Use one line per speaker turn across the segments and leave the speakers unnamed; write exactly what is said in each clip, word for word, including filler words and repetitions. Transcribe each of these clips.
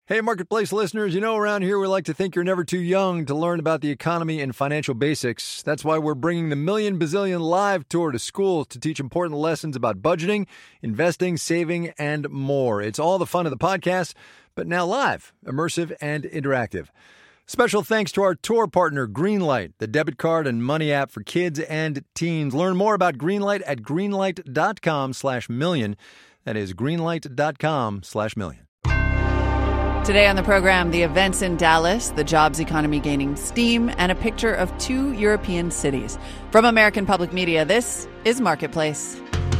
Hey, Marketplace listeners, you know around here we like to think you're never too young to learn about the economy and financial basics. That's why we're bringing the Million Bazillion Live Tour to schools to teach important lessons about budgeting, investing, saving, and more. It's all the fun of the podcast, but now live, immersive, and interactive. Special thanks to our tour partner, Greenlight, the debit card and money app for kids and teens. Learn more about Greenlight at greenlight.com slash million. That is greenlight.com slash million.
Today on the program, the events in Dallas, the jobs economy gaining steam, and a picture of two European cities. From American Public Media, this is Marketplace.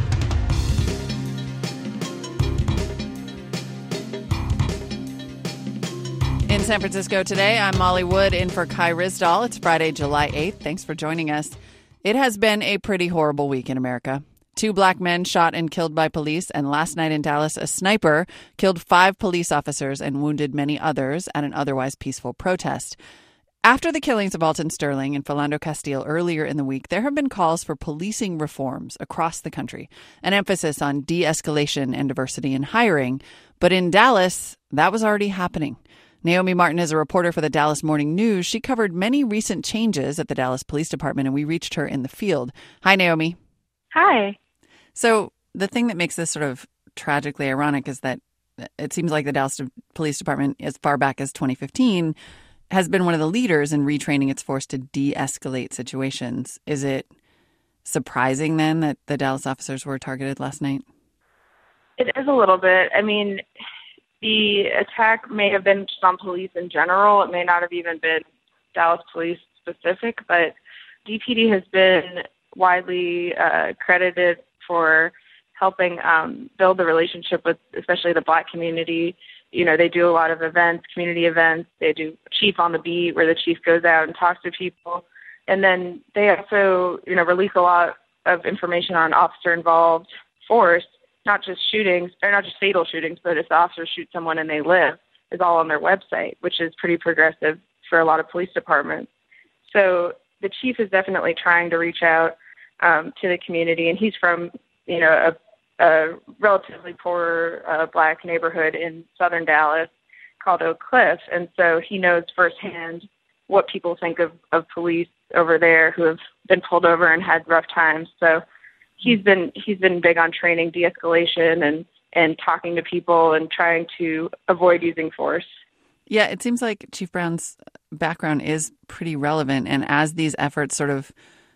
In San Francisco today, I'm Molly Wood in for Kai Ryssdal. It's Friday, July eighth. Thanks for joining us. It has been a pretty horrible week in America. Two black men shot and killed by police, and last night in Dallas, a sniper killed five police officers and wounded many others at an otherwise peaceful protest. After the killings of Alton Sterling and Philando Castile earlier in the week, there have been calls for policing reforms across the country, an emphasis on de-escalation and diversity in hiring. But in Dallas, that was already happening. Naomi Martin is a reporter for the Dallas Morning News. She covered many recent changes at the Dallas Police Department, and we reached her in the field. Hi, Naomi.
Hi.
So the thing that makes this sort of tragically ironic is that it seems like the Dallas Police Department, as far back as twenty fifteen, has been one of the leaders in retraining its force to de-escalate situations. Is it surprising then that the Dallas officers were targeted last night?
It is a little bit. I mean, the attack may have been just on police in general. It may not have even been Dallas police specific, but D P D has been widely uh, credited for helping um, build the relationship with especially the Black community. You know, they do a lot of events, community events. They do Chief on the Beat, where the chief goes out and talks to people. And then they also, you know, release a lot of information on officer-involved force, not just shootings, or not just fatal shootings, but if the officers shoot someone and they live, is all on their website, which is pretty progressive for a lot of police departments. So the chief is definitely trying to reach out Um, to the community, and he's from, you know, a, a relatively poor uh, Black neighborhood in southern Dallas called Oak Cliff, and so he knows firsthand what people think of, of police over there who have been pulled over and had rough times. So he's been he's been big on training de-escalation and and talking to people and trying to avoid using force.
Yeah, it seems like Chief Brown's background is pretty relevant, and as these efforts sort of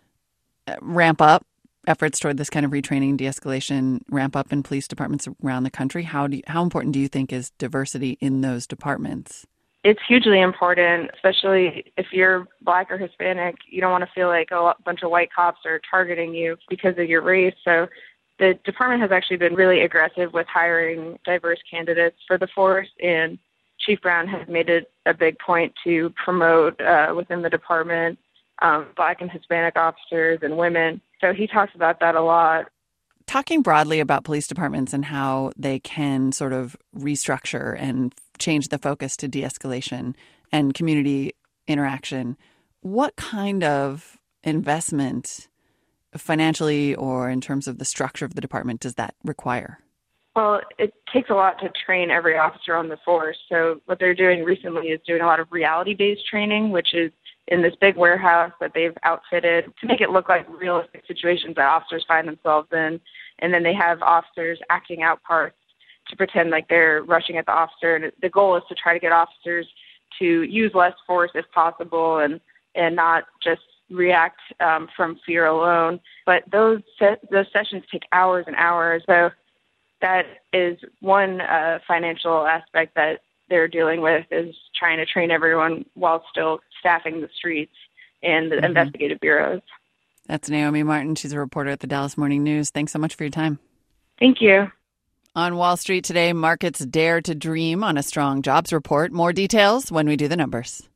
ramp up, efforts toward this kind of retraining, de-escalation ramp up in police departments around the country, how do you, how important do you think is diversity in those departments?
It's hugely important, especially if you're Black or Hispanic. You don't want to feel like a bunch of white cops are targeting you because of your race. So the department has actually been really aggressive with hiring diverse candidates for the force, and Chief Brown has made it a big point to promote uh, within the department Um, Black and Hispanic officers and women. So he talks about that a lot.
Talking broadly about police departments and how they can sort of restructure and change the focus to de-escalation and community interaction, what kind of investment financially or in terms of the structure of the department does that require?
Well, it takes a lot to train every officer on the force. So what they're doing recently is doing a lot of reality-based training, which is in this big warehouse that they've outfitted to make it look like realistic situations that officers find themselves in. And then they have officers acting out parts to pretend like they're rushing at the officer. And the goal is to try to get officers to use less force if possible and, and not just react um, from fear alone. But those se- those sessions take hours and hours. So that is one uh, financial aspect that they're dealing with, is trying to train everyone while still staffing the streets and the mm-hmm. investigative bureaus.
That's Naomi Martin. She's a reporter at the Dallas Morning News. Thanks so much for your time.
Thank you.
On Wall Street today, markets dare to dream on a strong jobs report. More details when we do the numbers.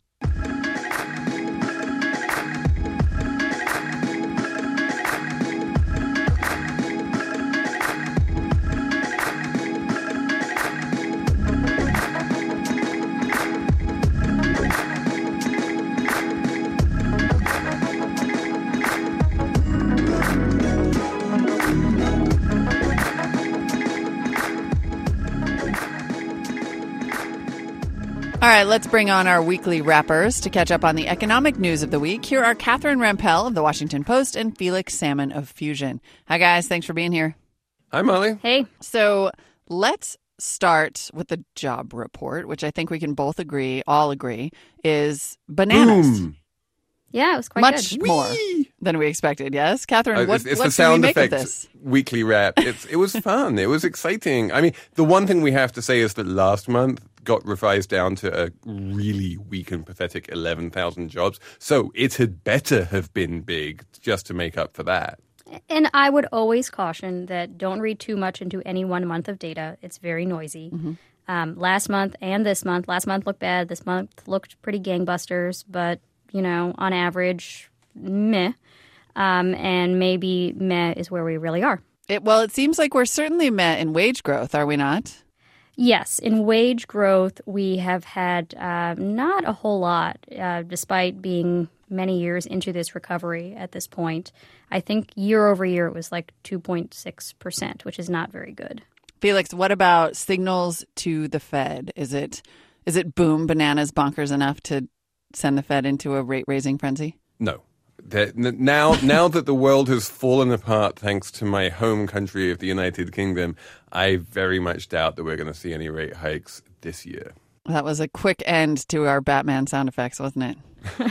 All right, let's bring on our weekly wrappers to catch up on the economic news of the week. Here are Catherine Rampell of The Washington Post and Felix Salmon of Fusion. Hi, guys. Thanks for being here.
Hi, Molly.
Hey.
So let's start with the job report, which I think we can both agree, all agree, is bananas.
Boom.
Yeah, it was quite
Much
good.
more than we expected, yes? Catherine,
Uh,
what,
it's it's
what
the
do
sound
we make of
effects
this?
weekly wrap. It's, it was fun. It was exciting. I mean, the one thing we have to say is that last month got revised down to a really weak and pathetic eleven thousand jobs. So it had better have been big just to make up for that.
And I would always caution that don't read too much into any one month of data. It's very noisy. Mm-hmm. Um, last month and this month, last month looked bad. This month looked pretty gangbusters, but, you know, on average, meh. Um, and maybe meh is where we really are.
It, well, it seems like we're certainly met in wage growth, are we not?
Yes, in wage growth, we have had uh, not a whole lot, uh, despite being many years into this recovery at this point. I think year over year it was like two point six percent, which is not very good.
Felix, what about signals to the Fed? Is it is it boom, bananas, bonkers enough to send the Fed into a rate-raising frenzy?
No. That- Now, now that the world has fallen apart thanks to my home country of the United Kingdom, I very much doubt that we're going to see any rate hikes this year.
That was a quick end to our Batman sound effects, wasn't it?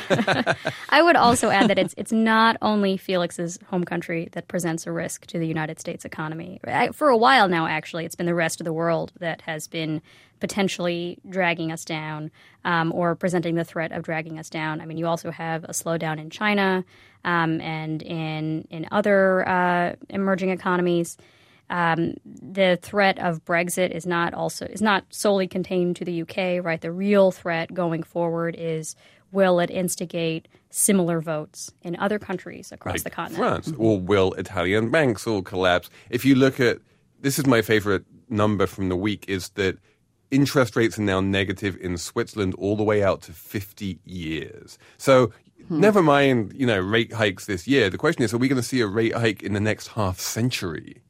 I would also add that it's it's not only Felix's home country that presents a risk to the United States economy. For a while now, actually, it's been the rest of the world that has been potentially dragging us down um, or presenting the threat of dragging us down. I mean, you also have a slowdown in China um, and in, in other uh, emerging economies. Um, the threat of Brexit is not also is not solely contained to the U K, right? The real threat going forward is, will it instigate similar votes in other countries across
Like
the continent?
France, or will Italian banks all collapse? If you look at, this is my favorite number from the week, is that interest rates are now negative in Switzerland all the way out to fifty years. So hmm. never mind, you know, rate hikes this year. The question is, are we going to see a rate hike in the next half century?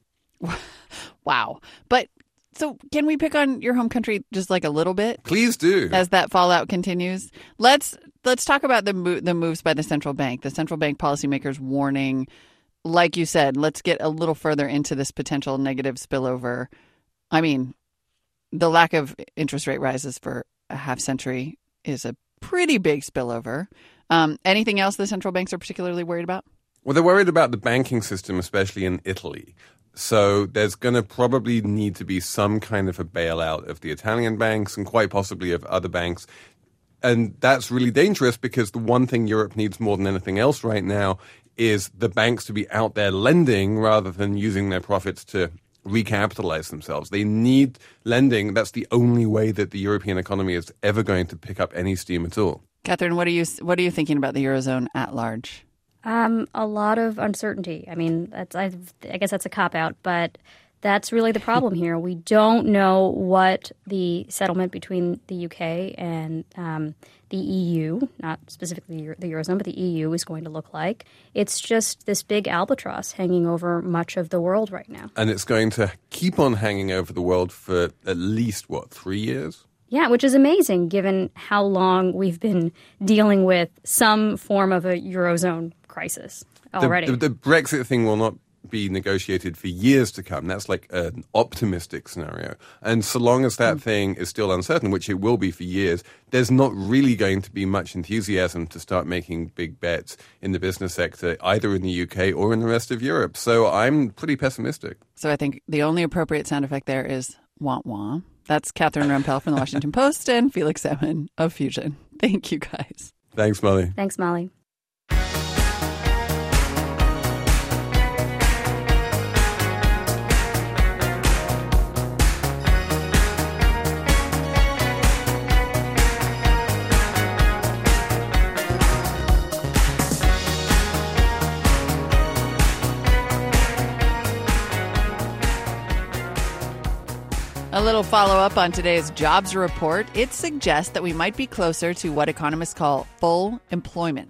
Wow. But so can we pick on your home country just like a little bit?
Please do.
As that fallout continues. Let's let's talk about the mo- the moves by the central bank. The central bank policymakers warning, like you said, let's get a little further into this potential negative spillover. I mean, the lack of interest rate rises for a half century is a pretty big spillover. Um, anything else the central banks are particularly worried about?
Well, they're worried about the banking system, especially in Italy. So there's going to probably need to be some kind of a bailout of the Italian banks and quite possibly of other banks. And that's really dangerous because the one thing Europe needs more than anything else right now is the banks to be out there lending rather than using their profits to recapitalize themselves. They need lending. That's the only way that the European economy is ever going to pick up any steam at all.
Catherine, what are you what are you thinking about the Eurozone at large?
Um, a lot of uncertainty. I mean, that's I, I guess that's a cop-out, but that's really the problem here. We don't know what the settlement between the U K and um, the E U, not specifically the Eurozone, but the E U is going to look like. It's just this big albatross hanging over much of the world right now.
And it's going to keep on hanging over the world for at least, what, three years?
Yeah, which is amazing given how long we've been dealing with some form of a Eurozone crisis already.
The, the, the Brexit thing will not be negotiated for years to come. That's like an optimistic scenario. And so long as that mm. thing is still uncertain, which it will be for years, there's not really going to be much enthusiasm to start making big bets in the business sector, either in the U K or in the rest of Europe. So I'm pretty pessimistic.
So I think the only appropriate sound effect there is wah wah. That's Catherine Rampell from The Washington Post and Felix Salmon of Fusion. Thank you, guys.
Thanks, Molly.
Thanks, Molly.
A little follow-up on today's jobs report. It suggests that we might be closer to what economists call full employment.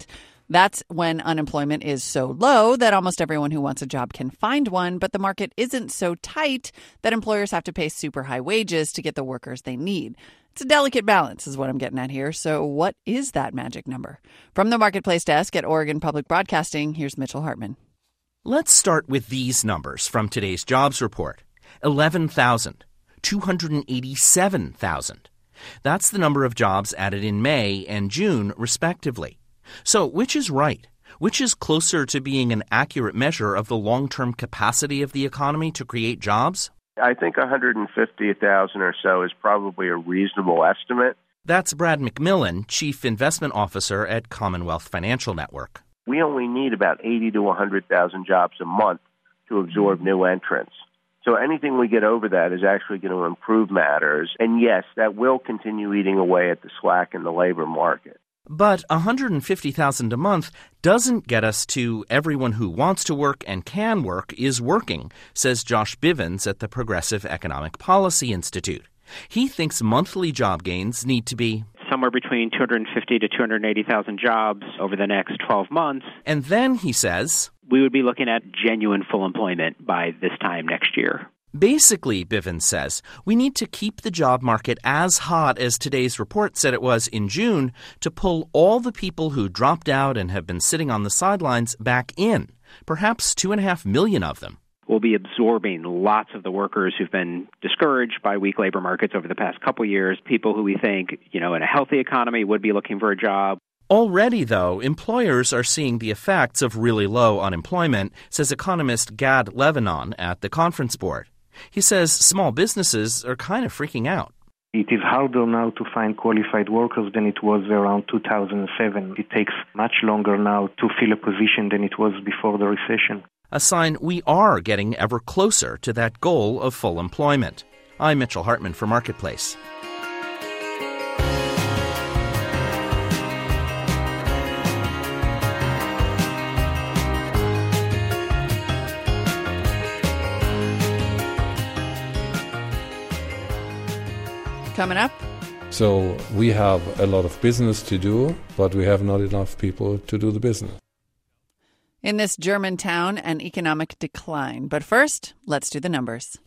That's when unemployment is so low that almost everyone who wants a job can find one, but the market isn't so tight that employers have to pay super high wages to get the workers they need. It's a delicate balance is what I'm getting at here. So what is that magic number? From the Marketplace desk at Oregon Public Broadcasting, here's Mitchell Hartman.
Let's start with these numbers from today's jobs report. eleven thousand, two hundred eighty-seven thousand. That's the number of jobs added in May and June, respectively. So which is right? Which is closer to being an accurate measure of the long-term capacity of the economy to create jobs?
I think one hundred fifty thousand or so is probably a reasonable estimate.
That's Brad McMillan, Chief Investment Officer at Commonwealth Financial Network.
We only need about eighty to one hundred thousand jobs a month to absorb new entrants. So anything we get over that is actually going to improve matters. And yes, that will continue eating away at the slack in the labor market.
But one hundred fifty thousand a month doesn't get us to everyone who wants to work and can work is working, says Josh Bivens at the Progressive Economic Policy Institute. He thinks monthly job gains need to be
somewhere between two hundred fifty to two hundred eighty thousand jobs over the next twelve months.
And then, he says,
we would be looking at genuine full employment by this time next year.
Basically, Bivens says, we need to keep the job market as hot as today's report said it was in June to pull all the people who dropped out and have been sitting on the sidelines back in, perhaps two and a half million of them.
We'll be absorbing lots of the workers who've been discouraged by weak labor markets over the past couple years, people who we think, you know, in a healthy economy would be looking for a job.
Already, though, employers are seeing the effects of really low unemployment, says economist Gad Levanon at the Conference Board. He says small businesses are kind of freaking out.
It is harder now to find qualified workers than it was around two thousand seven. It takes much longer now to fill a position than it was before the recession.
A sign we are getting ever closer to that goal of full employment. I'm Mitchell Hartman for Marketplace.
Coming up.
So we have a lot of business to do, but we have not enough people to do the business.
In this German town, an economic decline. But first, let's do the numbers.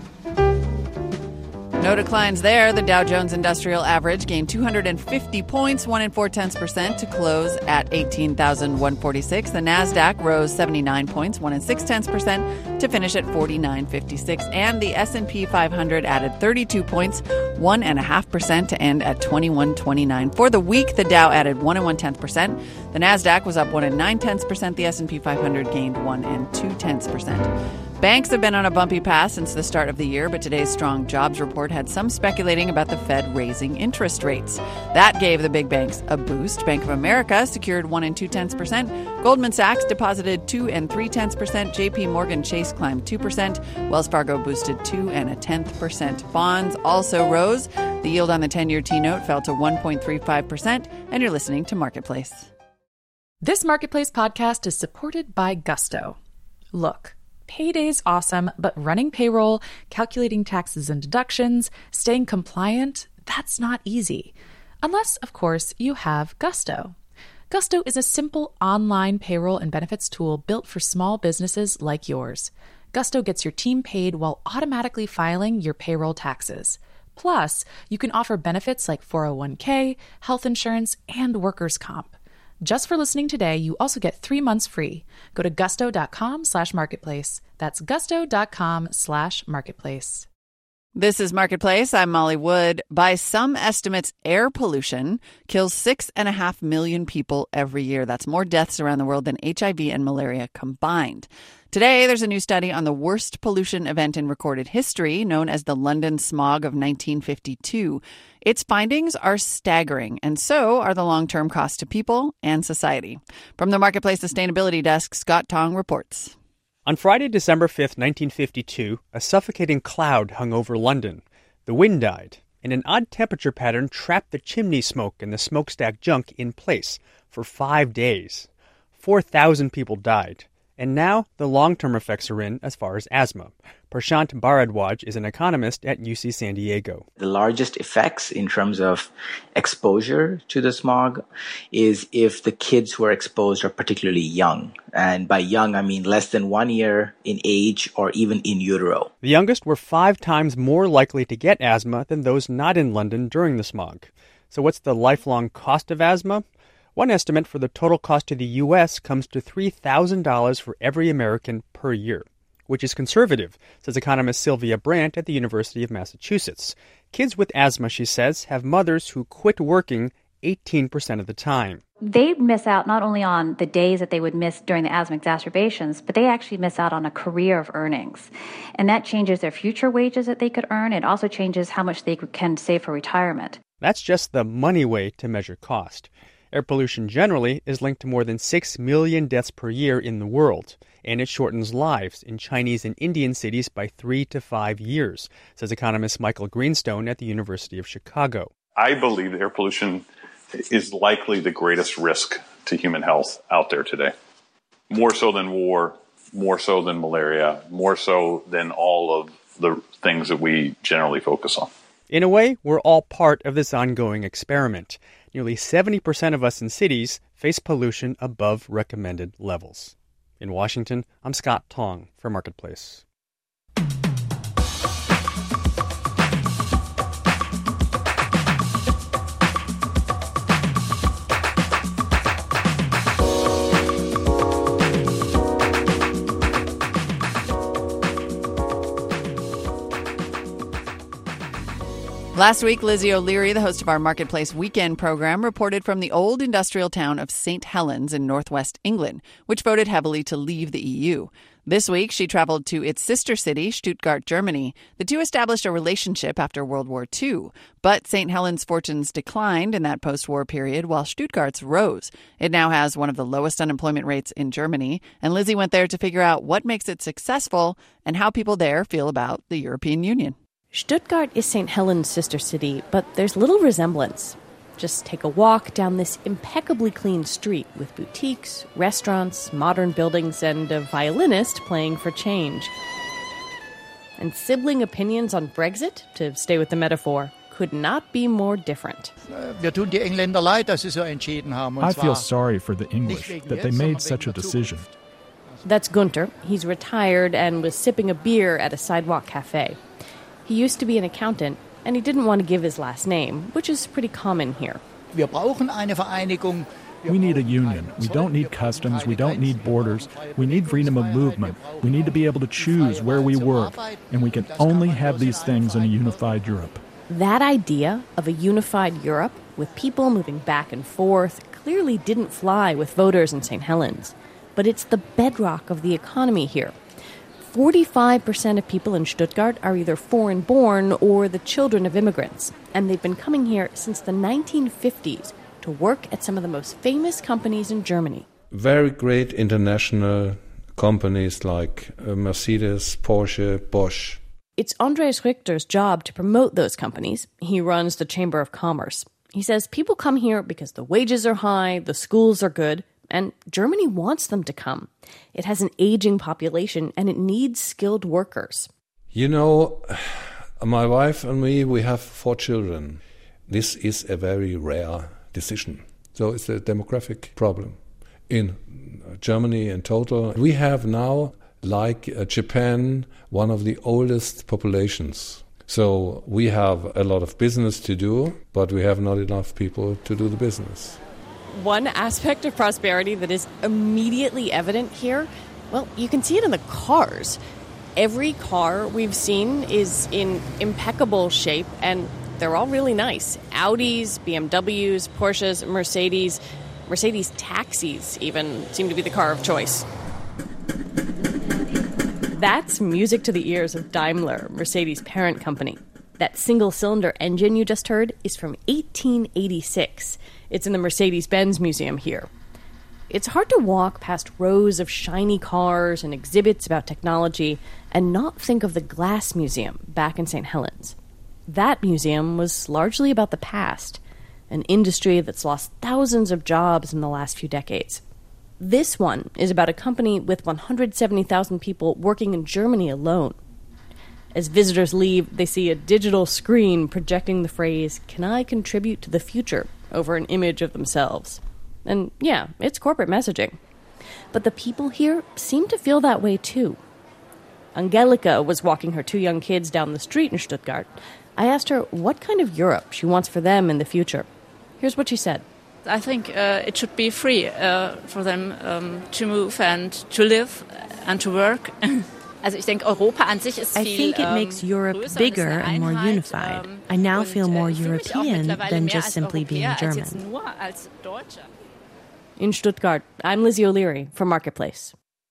No declines there. The Dow Jones Industrial Average gained two hundred fifty points, one and four tenths percent, to close at eighteen thousand one hundred forty-six. The Nasdaq rose seventy-nine points, one and six tenths percent, to finish at forty-nine fifty-six. And the S and P five hundred added thirty-two points, one and a half percent, to end at twenty-one twenty-nine. For the week, the Dow added one and one tenth percent. The Nasdaq was up one and nine tenths percent. The S and P five hundred gained one and two tenths percent. Banks have been on a bumpy path since the start of the year, but today's strong jobs report had some speculating about the Fed raising interest rates. That gave the big banks a boost. Bank of America secured one and two tenths percent. Goldman Sachs deposited two and three tenths percent. J P Morgan Chase climbed two percent. Wells Fargo boosted two and a tenth percent. Bonds also rose. The yield on the ten-year T-note fell to one point three five percent. And you're listening to Marketplace.
This Marketplace podcast is supported by Gusto. Look. Payday's awesome, but running payroll, calculating taxes and deductions, staying compliant, that's not easy. Unless, of course, you have Gusto. Gusto is a simple online payroll and benefits tool built for small businesses like yours. Gusto gets your team paid while automatically filing your payroll taxes. Plus, you can offer benefits like four oh one k, health insurance, and workers' comp. Just for listening today, you also get three months free. Go to gusto.com slash marketplace. That's gusto.com slash marketplace.
This is Marketplace. I'm Molly Wood. By some estimates, air pollution kills six and a half million people every year. That's more deaths around the world than H I V and malaria combined. Today, there's a new study on the worst pollution event in recorded history, known as the London smog of nineteen fifty-two. Its findings are staggering, and so are the long-term costs to people and society. From the Marketplace Sustainability Desk, Scott Tong reports.
On Friday, December fifth, nineteen fifty-two, a suffocating cloud hung over London. The wind died, and an odd temperature pattern trapped the chimney smoke and the smokestack junk in place for five days. Four thousand people died, And now the long-term effects are in as far as asthma. Prashant Bharadwaj is an economist at U C San Diego.
The largest effects in terms of exposure to the smog is if the kids who are exposed are particularly young. And by young, I mean less than one year in age or even in utero.
The youngest were five times more likely to get asthma than those not in London during the smog. So what's the lifelong cost of asthma? One estimate for the total cost to the U S comes to three thousand dollars for every American per year, which is conservative, says economist Sylvia Brandt at the University of Massachusetts. Kids with asthma, she says, have mothers who quit working eighteen percent of the time.
They miss out not only on the days that they would miss during the asthma exacerbations, but they actually miss out on a career of earnings. And that changes their future wages that they could earn. It also changes how much they can save for retirement.
That's just the money way to measure cost. Air pollution generally is linked to more than six million deaths per year in the world, and it shortens lives in Chinese and Indian cities by three to five years, says economist Michael Greenstone at the University of Chicago.
I believe air pollution is likely the greatest risk to human health out there today. More so than war, more so than malaria, more so than all of the things that we generally focus on.
In a way, we're all part of this ongoing experiment. Nearly seventy percent of us in cities face pollution above recommended levels. In Washington, I'm Scott Tong for Marketplace.
Last week, Lizzie O'Leary, the host of our Marketplace Weekend program, reported from the old industrial town of Saint Helens in northwest England, which voted heavily to leave the E U. This week, she traveled to its sister city, Stuttgart, Germany. The two established a relationship after World War Two, but Saint Helens' fortunes declined in that post-war period while Stuttgart's rose. It now has one of the lowest unemployment rates in Germany, and Lizzie went there to figure out what makes it successful and how people there feel about the European Union.
Stuttgart is Saint Helens' sister city, but there's little resemblance. Just take a walk down this impeccably clean street with boutiques, restaurants, modern buildings, and a violinist playing for change. And sibling opinions on Brexit, to stay with the metaphor, could not be more different.
I
feel sorry for the English that they made such a decision.
That's Gunther. He's retired and was sipping a beer at a sidewalk cafe. He used to be an accountant, and he didn't want to give his last name, which is pretty common here.
We need a union. We don't need customs. We don't need borders. We need freedom of movement. We need to be able to choose where we work, and we can only have these things in a unified Europe.
That idea of a unified Europe, with people moving back and forth, clearly didn't fly with voters in Saint Helens. But it's the bedrock of the economy here. forty-five percent of people in Stuttgart are either foreign-born or the children of immigrants, and they've been coming here since the nineteen fifties to work at some of the most famous companies in Germany.
Very great international companies like uh, Mercedes, Porsche, Bosch.
It's Andres Richter's job to promote those companies. He runs the Chamber of Commerce. He says people come here because the wages are high, the schools are good, and Germany wants them to come. It has an aging population, and it needs skilled workers.
You know, my wife and me, we have four children. This is a very rare decision. So it's a demographic problem. In Germany in total, we have now, like uh, Japan, one of the oldest populations. So we have a lot of business to do, but we have not enough people to do the business.
One aspect of prosperity that is immediately evident here, well, you can see it in the cars. Every car we've seen is in impeccable shape, and they're all really nice. Audis, B M Ws, Porsches, Mercedes, Mercedes taxis even seem to be the car of choice. That's music to the ears of Daimler, Mercedes' parent company. That single-cylinder engine you just heard is from eighteen eighty-six. It's in the Mercedes-Benz Museum here. It's hard to walk past rows of shiny cars and exhibits about technology and not think of the Glass Museum back in Saint Helens. That museum was largely about the past, an industry that's lost thousands of jobs in the last few decades. This one is about a company with one hundred seventy thousand people working in Germany alone. As visitors leave, they see a digital screen projecting the phrase, "Can I contribute to the future?" over an image of themselves. And yeah, it's corporate messaging. But the people here seem to feel that way too. Angelika was walking her two young kids down the street in Stuttgart. I asked her what kind of Europe she wants for them in the future. Here's what she said.
I think uh, it should be free uh, for them um, to move and to live and to work. Also ich denke, Europa an sich ist
I
viel,
think it
um,
makes Europe
größer
bigger
und ist eine
and more
Einheit,
unified.
um,
I now
und,
feel more
äh, ich fühle mich auch
European
mittlerweile
than
mehr
just
als
simply being
Europäer als
German.
jetzt nur als Deutscher.
In Stuttgart, I'm Lizzie O'Leary for Marketplace.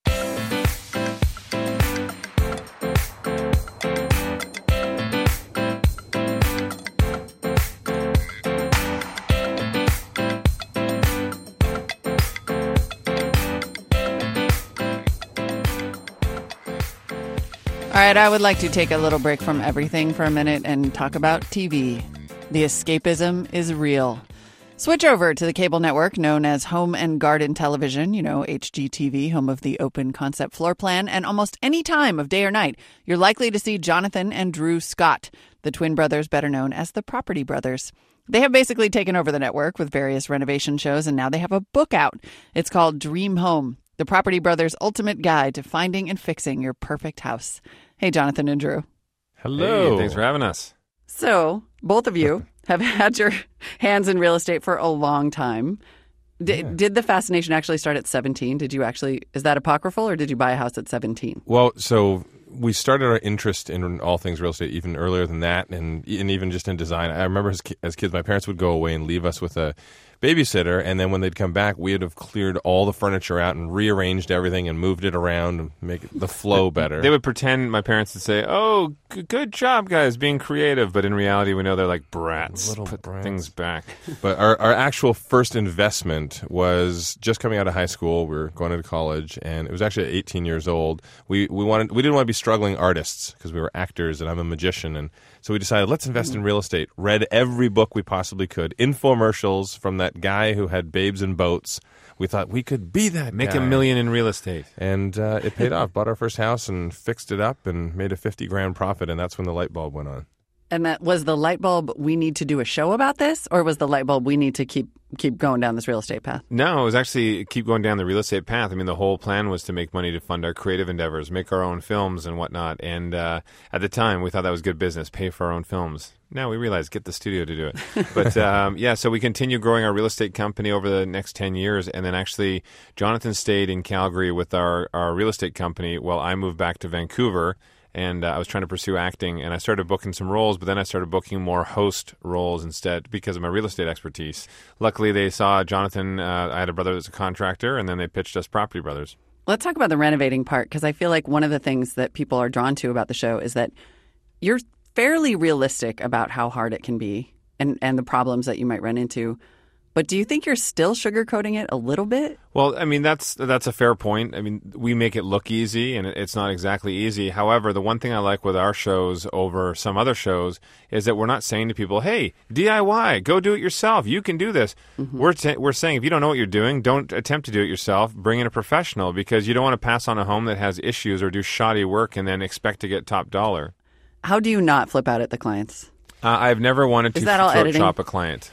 All right, I would like to take a little break from everything for a minute and talk about T V. The escapism is real. Switch over to the cable network known as Home and Garden Television, you know, H G T V, home of the open concept floor plan, and almost any time of day or night, you're likely to see Jonathan and Drew Scott, the twin brothers better known as the Property Brothers. They have basically taken over the network with various renovation shows, and now they have a book out. It's called Dream Home, the Property Brothers' ultimate guide to finding and fixing your perfect house. Hey, Jonathan and Drew.
Hello. Hey, thanks for having us.
So, both of you have had your hands in real estate for a long time. D- yeah. Did the fascination actually start at seventeen? Did you actually, is that apocryphal, or did you buy a house at seventeen?
Well, so we started our interest in all things real estate even earlier than that, and, and even just in design. I remember as, as kids, my parents would go away and leave us with a babysitter, and then when they'd come back, we would have cleared all the furniture out and rearranged everything and moved it around and make the flow better.
They would pretend, my parents would say, "Oh, g- good job, guys, being creative," but in reality, we know they're like brats.
Little
Put
brats.
things back.
But our, our actual first investment was just coming out of high school. We were going into college, and it was actually at eighteen years old. We we wanted we didn't want to be struggling artists because we were actors, and I'm a magician, and so we decided, let's invest in real estate. Read every book we possibly could, infomercials from that guy who had babes and boats. We thought we could be that
Make
guy.
a million in real estate.
And uh, it paid off. Bought our first house and fixed it up and made a fifty grand profit, and that's when the light bulb went on.
And that was the light bulb, we need to do a show about this? Or was the light bulb, we need to keep keep going down this real estate path?
No, it was actually keep going down the real estate path. I mean, the whole plan was to make money to fund our creative endeavors, make our own films and whatnot. And uh, at the time, we thought that was good business, pay for our own films. Now we realize, get the studio to do it. But um, yeah, so we continued growing our real estate company over the next ten years. And then actually, Jonathan stayed in Calgary with our, our real estate company while I moved back to Vancouver. And uh, I was trying to pursue acting, and I started booking some roles, but then I started booking more host roles instead because of my real estate expertise. Luckily, they saw Jonathan. Uh, I had a brother that's a contractor, and then they pitched us Property Brothers.
Let's talk about the renovating part, because I feel like one of the things that people are drawn to about the show is that you're fairly realistic about how hard it can be and, and the problems that you might run into. But do you think you're still sugarcoating it a little bit?
Well, I mean, that's that's a fair point. I mean, we make it look easy, and it's not exactly easy. However, the one thing I like with our shows over some other shows is that we're not saying to people, "Hey, D I Y, go do it yourself. You can do this." Mm-hmm. We're t- we're saying if you don't know what you're doing, don't attempt to do it yourself. Bring in a professional, because you don't want to pass on a home that has issues or do shoddy work and then expect to get top dollar.
How do you not flip out at the clients?
Uh, I've never wanted to throat chop a client.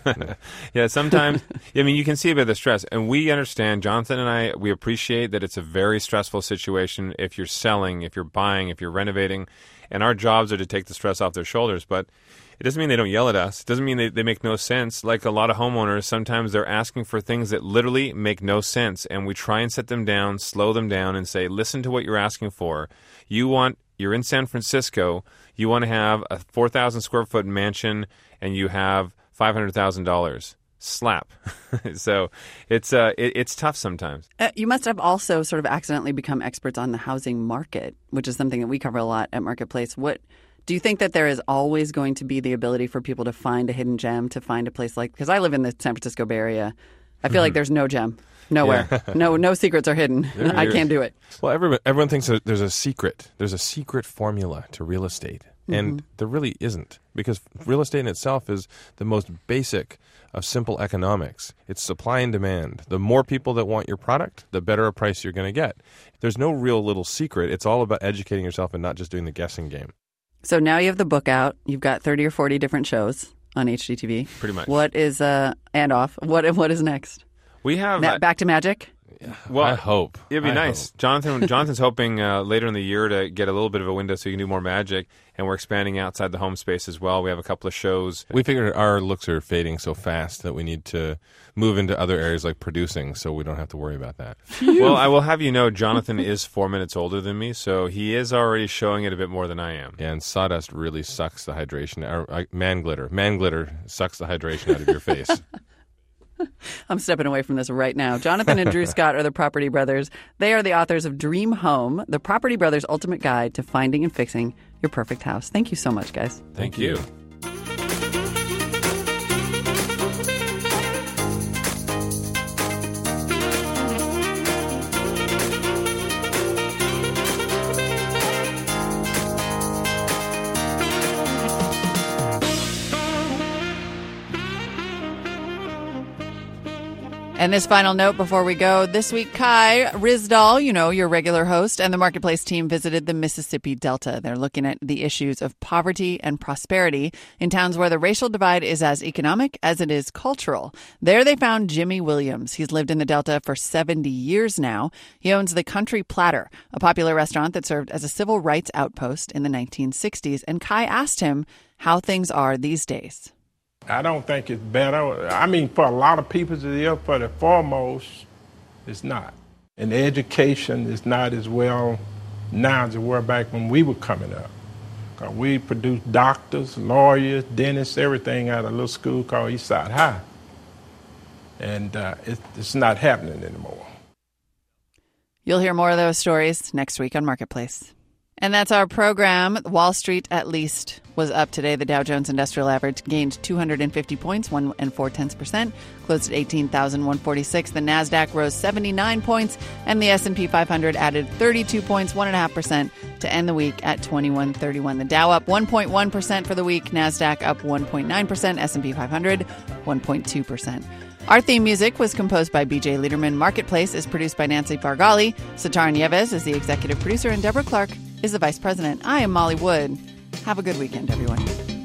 Yeah, sometimes, I mean, you can see a bit of the stress. And we understand, Jonathan and I, we appreciate that it's a very stressful situation if you're selling, if you're buying, if you're renovating. And our jobs are to take the stress off their shoulders. But it doesn't mean they don't yell at us. It doesn't mean they, they make no sense. Like a lot of homeowners, sometimes they're asking for things that literally make no sense. And we try and set them down, slow them down, and say, listen to what you're asking for. You want... You're in San Francisco, you want to have a four thousand square foot mansion, and you have five hundred thousand dollars. Slap. So it's uh, it, it's tough sometimes.
Uh, you must have also sort of accidentally become experts on the housing market, which is something that we cover a lot at Marketplace. What do you think that there is always going to be the ability for people to find a hidden gem, to find a place like, because I live in the San Francisco Bay Area. I feel mm-hmm. like there's no gem. Nowhere. Yeah. no no secrets are hidden. I can't do it.
Well, everyone, everyone thinks that there's a secret. There's a secret formula to real estate. And
Mm-hmm.
there really isn't, because real estate in itself is the most basic of simple economics. It's supply and demand. The more people that want your product, the better a price you're going to get. There's no real little secret. It's all about educating yourself and not just doing the guessing game.
So now you have the book out. You've got thirty or forty different shows on H G T V.
Pretty much.
What is, uh, and off, what what is next?
We have...
Na-
uh,
back to magic?
Well, I hope. It'd be
I
nice. Jonathan Jonathan's hoping uh, later in the year to get a little bit of a window so you can do more magic, and we're expanding outside the home space as well. We have a couple of shows. We figured our looks are fading so fast that we need to move into other areas like producing so we don't have to worry about that.
Well, I will have you know, Jonathan is four minutes older than me, so he is already showing it a bit more than I am.
Yeah, and sawdust really sucks the hydration. Or, uh, man glitter. Man glitter sucks the hydration out of your face.
I'm stepping away from this right now. Jonathan and Drew Scott are the Property Brothers. They are the authors of Dream Home, the Property Brothers' ultimate guide to finding and fixing your perfect house. Thank you so much, guys.
Thank you.
And this final note before we go. This week, Kai Ryssdal, you know, your regular host, and the Marketplace team visited the Mississippi Delta. They're looking at the issues of poverty and prosperity in towns where the racial divide is as economic as it is cultural. There they found Jimmy Williams. He's lived in the Delta for seventy years now. He owns the Country Platter, a popular restaurant that served as a civil rights outpost in the nineteen sixties. And Kai asked him how things are these days.
I don't think it's better. I mean, for a lot of people it is, for the foremost, it's not. And the education is not as well now as it were back when we were coming up. Cause we produced doctors, lawyers, dentists, everything out of a little school called Eastside High. And uh, it, it's not happening anymore.
You'll hear more of those stories next week on Marketplace. And that's our program. Wall Street, at least, was up today. The Dow Jones Industrial Average gained two hundred fifty points, one and four tenths percent, closed at eighteen thousand one hundred forty-six. The Nasdaq rose seventy-nine points, and the S and P five hundred added thirty-two points, one and a half percent, to end the week at twenty-one thirty-one. The Dow up one point one percent for the week. Nasdaq up one point nine percent. S and P five hundred one point two percent. Our theme music was composed by B J Liederman. Marketplace is produced by Nancy Fargali. Sitar Nieves is the executive producer, and Deborah Clark is the vice president. I am Molly Wood. Have a good weekend, everyone.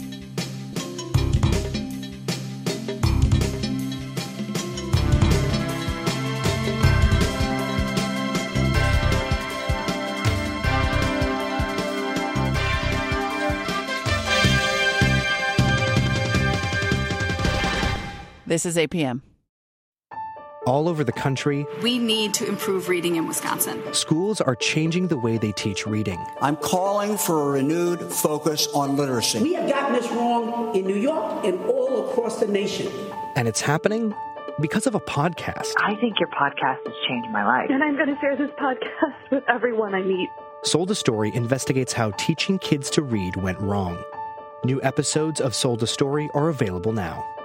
This is eight p.m.
All over the country,
we need to improve reading in Wisconsin.
Schools are changing the way they teach reading.
I'm calling for a renewed focus on literacy.
We have gotten this wrong in New York and all across the nation.
And it's happening because of a podcast.
I think your podcast has changed my life.
And I'm going to share this podcast with everyone I meet.
Sold a Story investigates how teaching kids to read went wrong. New episodes of Sold a Story are available now.